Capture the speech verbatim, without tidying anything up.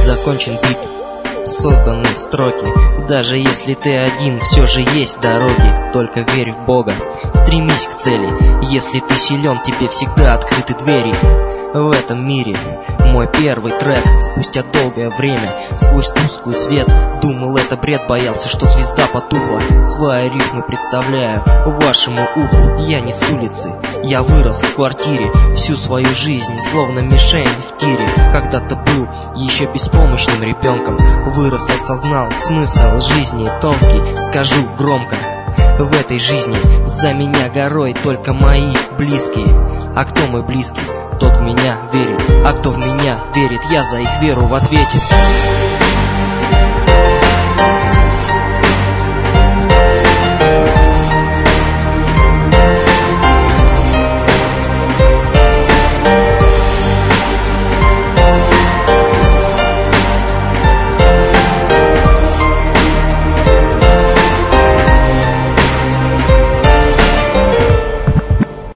закончен бит, созданы строки. Даже если ты один, все же есть дороги. Только верь в Бога, стремись к цели. Если ты силен, тебе всегда открыты двери. В этом мире мой первый трек. Спустя долгое время, сквозь тусклый свет, думал, это бред, боялся, что звезда потухла. Свои рифмы представляю вашему уху. Я не с улицы, я вырос в квартире. Всю свою жизнь, словно мишень в тире. Когда-то был еще беспомощным ребенком, вырос, осознал смысл жизни тонкий. Скажу громко: в этой жизни за меня горой только мои близкие. А кто мой близкий, тот в меня верит. А кто в меня верит, я за их веру в ответе.